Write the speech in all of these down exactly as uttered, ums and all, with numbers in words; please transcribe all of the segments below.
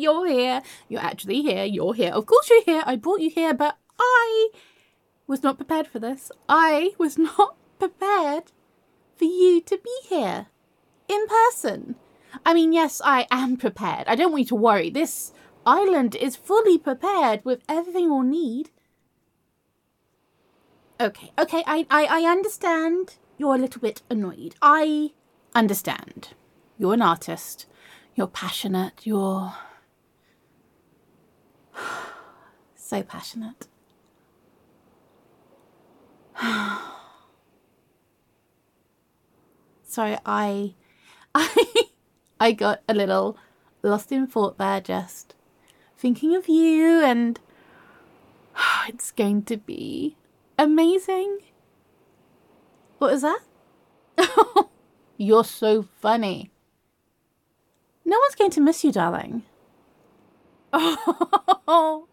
you're here. You're actually here. You're here. Of course you're here. I brought you here, but I was not prepared for this. I was not prepared for you to be here in person. I mean, yes, I am prepared. I don't want you to worry. This island is fully prepared with everything we'll need. Okay, okay, I, I, I understand you're a little bit annoyed. I understand. You're an artist. You're passionate. You're so passionate. Sorry, I, I, I got a little lost in thought there, just thinking of you, and it's going to be amazing. What was that? You're so funny. No one's going to miss you, darling. Oh,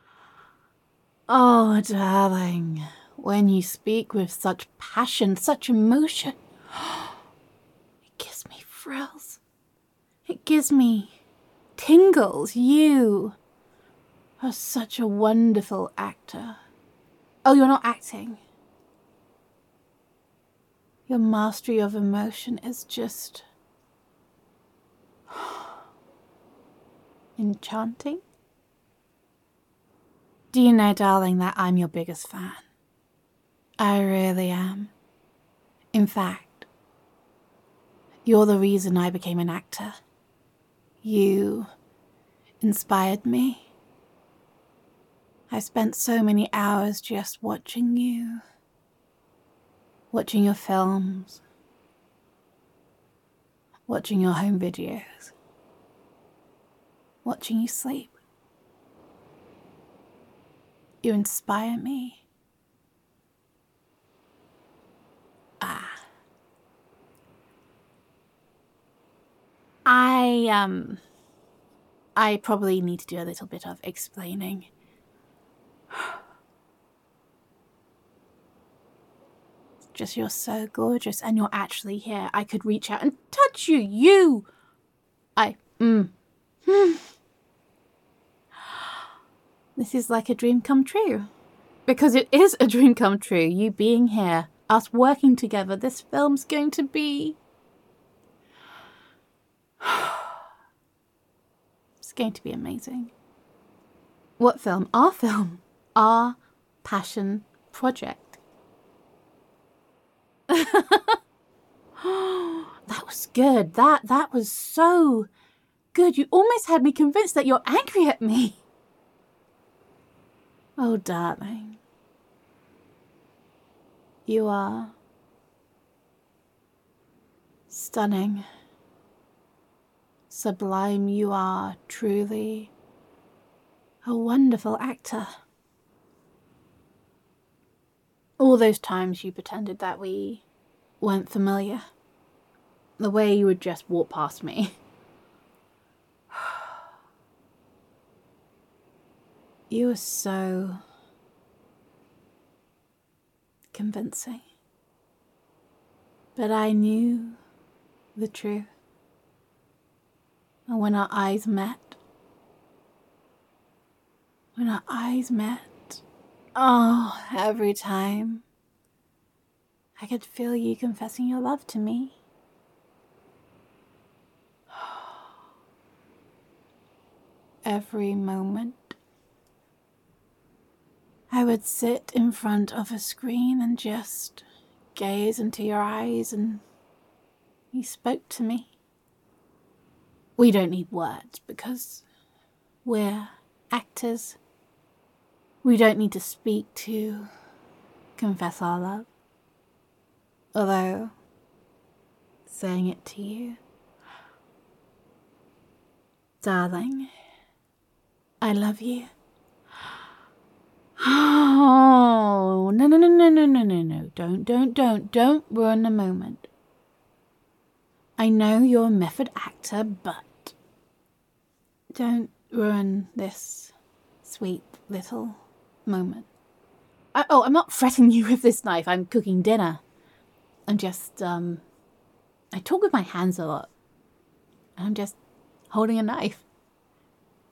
oh, darling. When you speak with such passion, such emotion, it gives me thrills. It gives me tingles. You are such a wonderful actor. Oh, you're not acting. Your mastery of emotion is just enchanting. Do you know, darling, that I'm your biggest fan? I really am. In fact, you're the reason I became an actor. You inspired me. I spent so many hours just watching you, watching your films, watching your home videos, watching you sleep. You inspire me. Ah. I, um, I probably need to do a little bit of explaining. Just, you're so gorgeous, and you're actually here. I could reach out and touch you. You! I, mm. This is like a dream come true. Because it is a dream come true. You being here, us working together, this film's going to be... It's going to be amazing. What film? Our film. Our passion project. That was good. That, that was so good. You almost had me convinced that you're angry at me. Oh, darling. You are stunning, sublime. You are truly a wonderful actor. All those times you pretended that we weren't familiar. The way you would just walk past me. You were so convincing. But I knew the truth. And when our eyes met, when our eyes met, oh, every time I could feel you confessing your love to me. Every moment. I would sit in front of a screen and just gaze into your eyes, and you spoke to me. We don't need words because we're actors. We don't need to speak to confess our love. Although, saying it to you, darling, I love you. Oh, no, no, no, no, no, no, no, no. Don't, don't, don't, don't ruin the moment. I know you're a method actor, but don't ruin this sweet little moment. I, oh, I'm not threatening you with this knife. I'm cooking dinner. I'm just, um, I talk with my hands a lot. I'm just holding a knife.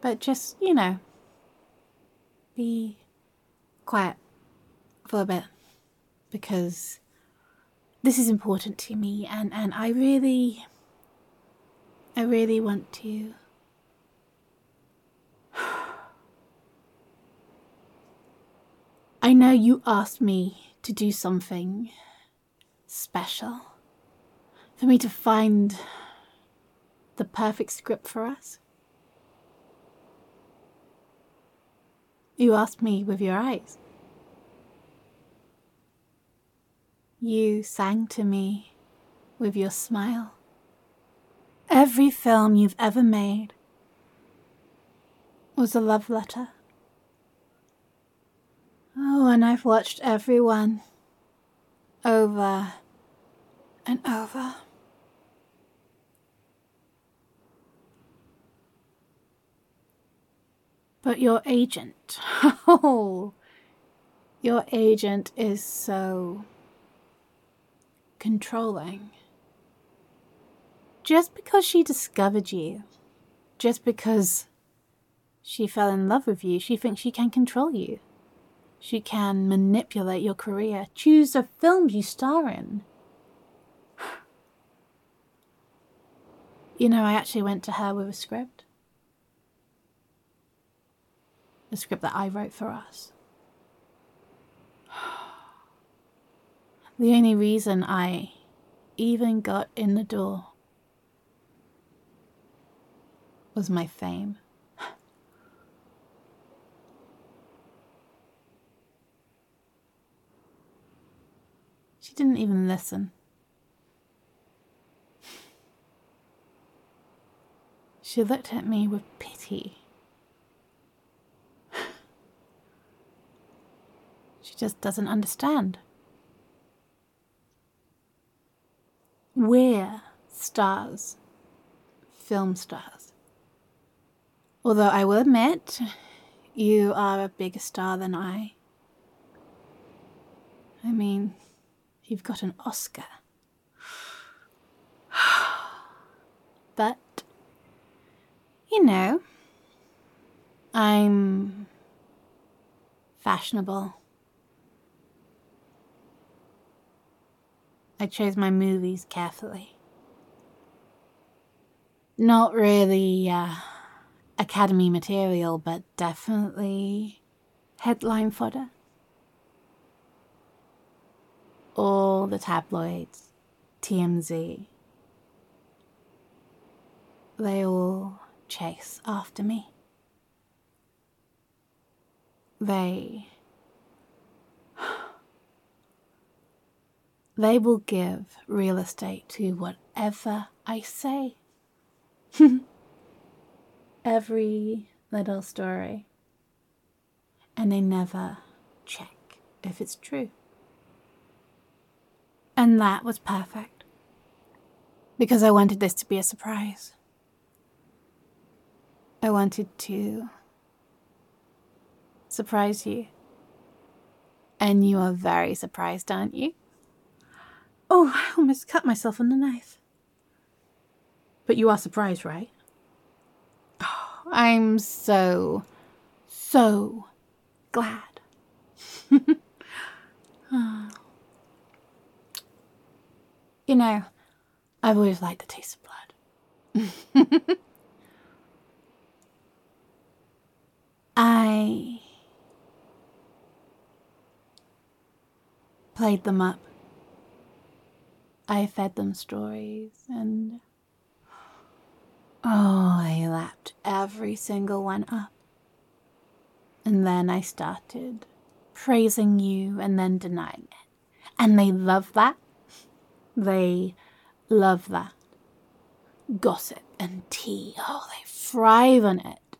But just, you know, be quiet for a bit, because this is important to me, and, and I really, I really want to I know you asked me to do something special, for me to find the perfect script for us. You asked me with your eyes. You sang to me with your smile. Every film you've ever made was a love letter. Oh, and I've watched every one over and over. But your agent, oh, your agent is so controlling. Just because she discovered you, just because she fell in love with you, she thinks she can control you. She can manipulate your career, choose the films you star in. You know, I actually went to her with a script. The script that I wrote for us. The only reason I even got in the door was my fame. She didn't even listen. She looked at me with pity. She just doesn't understand. We're stars, film stars. Although I will admit, you are a bigger star than I. I mean, you've got an Oscar. But, you know, I'm fashionable. I chose my movies carefully. Not really uh, Academy material, but definitely headline fodder. All the tabloids, T M Z, they all chase after me. They... They will give real estate to whatever I say. Every little story. And they never check if it's true. And that was perfect. Because I wanted this to be a surprise. I wanted to surprise you. And you are very surprised, aren't you? Oh, I almost cut myself on the knife. But you are surprised, right? Oh, I'm so, so glad. Oh. You know, I've always liked the taste of blood. I played them up. I fed them stories, and oh, I lapped every single one up. And then I started praising you and then denying it. And they love that. They love that. Gossip and tea, oh, they thrive on it.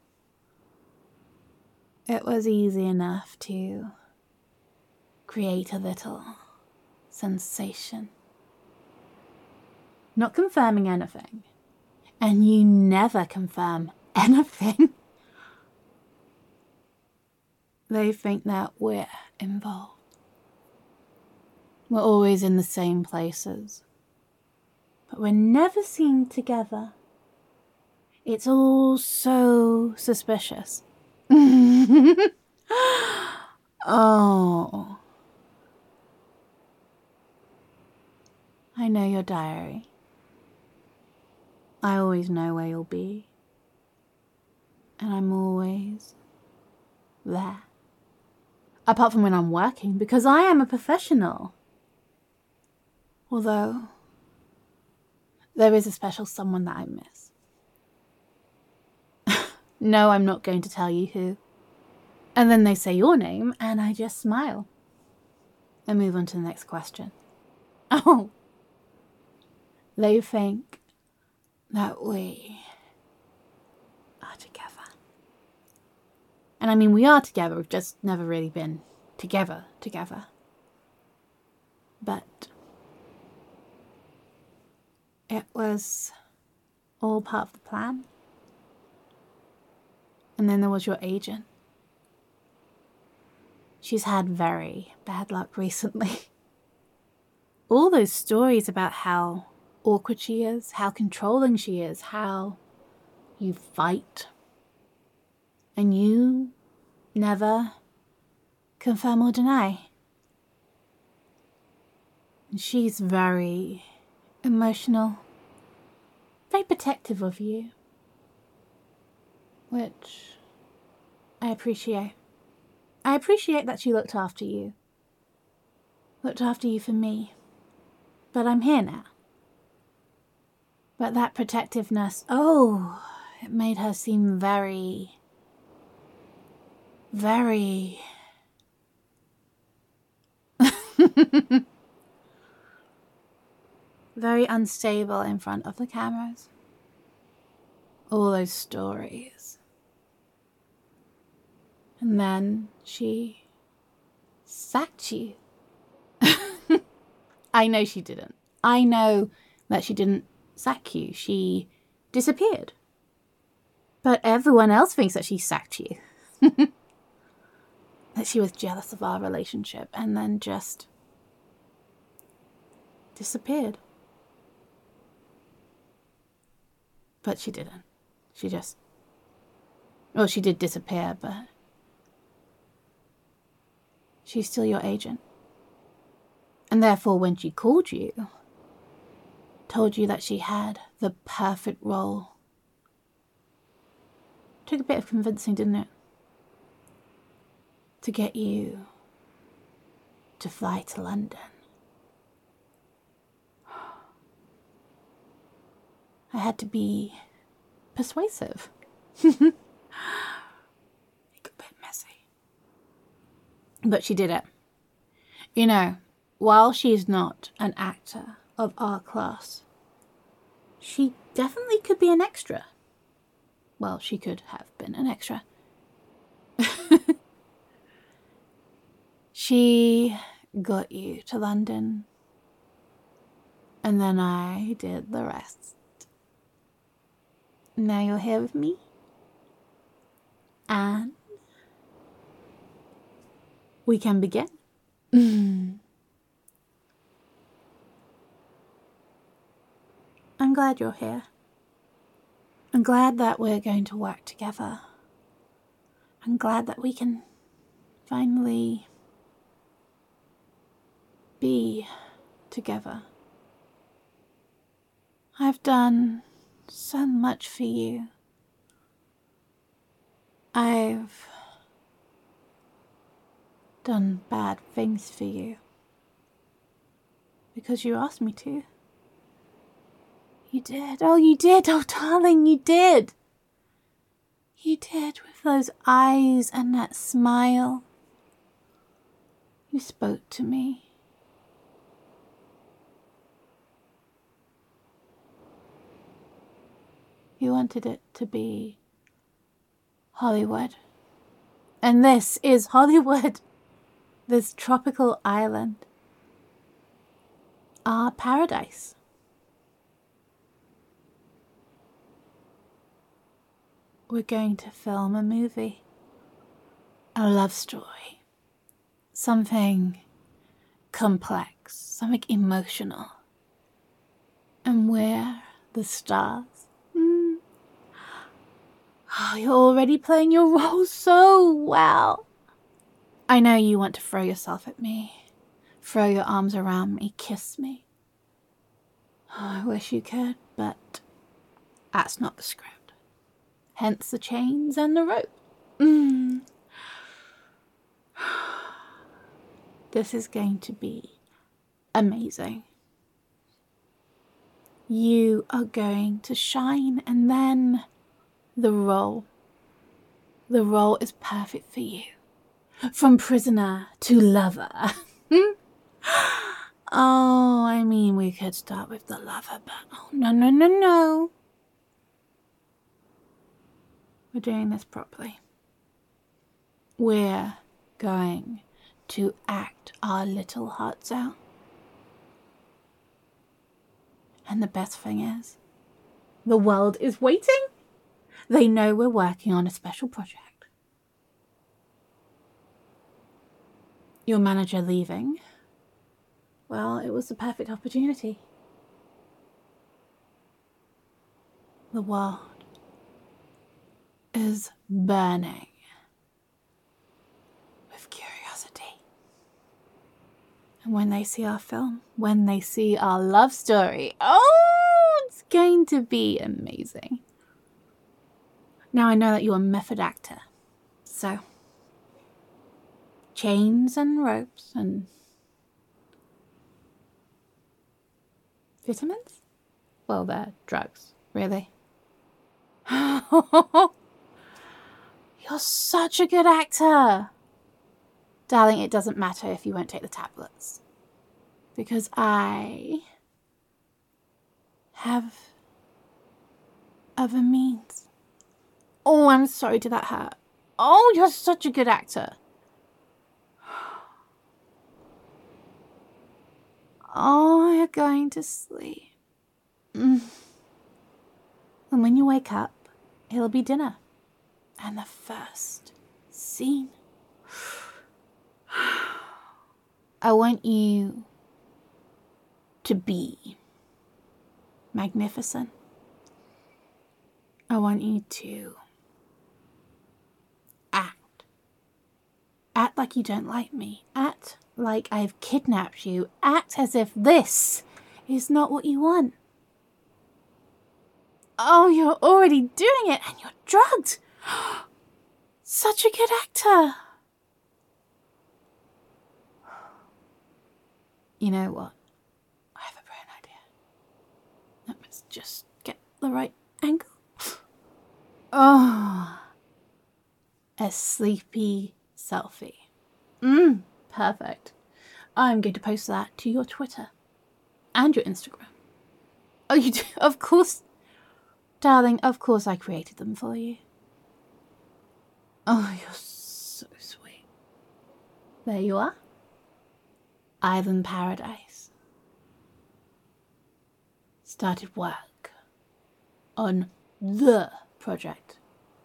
It was easy enough to create a little sensation. Not confirming anything. And you never confirm anything. They think that we're involved. We're always in the same places. But we're never seen together. It's all so suspicious. Oh. I know your diary. I always know where you'll be. And I'm always there. Apart from when I'm working, because I am a professional. Although, there is a special someone that I miss. No, I'm not going to tell you who. And then they say your name, and I just smile. And move on to the next question. Oh. They think that we are together. And I mean, we are together, we've just never really been together, together. But it was all part of the plan. And then there was your agent. She's had very bad luck recently. All those stories about how awkward she is, how controlling she is, how you fight. And you never confirm or deny. And she's very emotional, very protective of you, which I appreciate. I appreciate that she looked after you, looked after you for me, but I'm here now. But that protectiveness, oh, it made her seem very, very... very unstable in front of the cameras. All those stories. And then she sacked you. I know she didn't. I know that she didn't sack you. She disappeared. But everyone else thinks that she sacked you. That she was jealous of our relationship and then just disappeared. But she didn't. She just... Well, she did disappear, but... she's still your agent. And therefore, when she called you, told you that she had the perfect role. Took a bit of convincing, didn't it? To get you to fly to London. I had to be persuasive. It got a bit messy. But she did it. You know, while she's not an actor of our class, she definitely could be an extra. Well, she could have been an extra. She got you to London, and then I did the rest. Now you're here with me, and we can begin. I'm glad you're here. I'm glad that we're going to work together. I'm glad that we can finally be together. I've done so much for you. I've done bad things for you because you asked me to. You did. Oh, you did. Oh, darling, you did. You did, with those eyes and that smile. You spoke to me. You wanted it to be Hollywood. And this is Hollywood. This tropical island. Our paradise. We're going to film a movie. A love story. Something complex. Something emotional. And we're the stars. Mm. Oh, you're already playing your role so well. I know you want to throw yourself at me, throw your arms around me, kiss me. Oh, I wish you could, but that's not the script. Hence the chains and the rope. Mm. This is going to be amazing. You are going to shine, and then the role. The role is perfect for you. From prisoner to lover. Oh, I mean, we could start with the lover, but oh, no, no, no, no. We're doing this properly. We're going to act our little hearts out. And the best thing is, the world is waiting. They know we're working on a special project. Your manager leaving, well, it was the perfect opportunity. The world is burning with curiosity. And when they see our film, when they see our love story, oh, it's going to be amazing. Now I know that you're a method actor, so chains and ropes and vitamins? Well, they're drugs, really. You're such a good actor. Darling, it doesn't matter if you won't take the tablets. Because I have other means. Oh, I'm sorry, did that hurt? Oh, you're such a good actor. Oh, you're going to sleep. Mm. And when you wake up, it'll be dinner. And the first scene. I want you to be magnificent. I want you to act. Act like you don't like me. Act like I've kidnapped you. Act as if this is not what you want. Oh, you're already doing it and you're drugged. Such a good actor. You know what? I have a brilliant idea. Let's just get the right angle. Oh, a sleepy selfie. Mmm, perfect. I'm going to post that to your Twitter and your Instagram. Oh, you do? Of course. Darling, of course I created them for you. Oh, you're so sweet. There you are. Island Paradise. Started work on the project.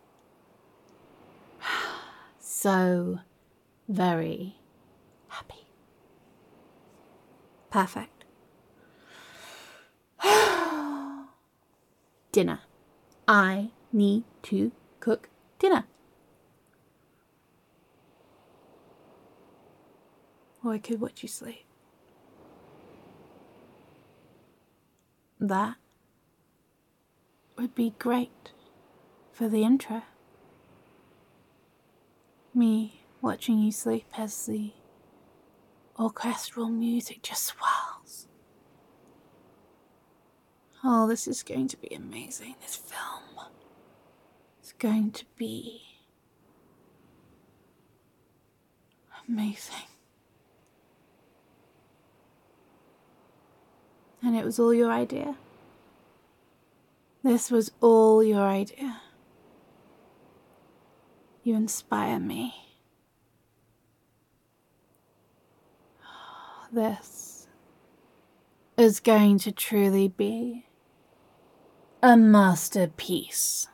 So very happy. Perfect. Dinner. I need to cook dinner. Or I could watch you sleep. That would be great for the intro. Me watching you sleep as the orchestral music just swells. Oh, this is going to be amazing. This film is going to be amazing. And it was all your idea. This was all your idea. You inspire me. This is going to truly be a masterpiece.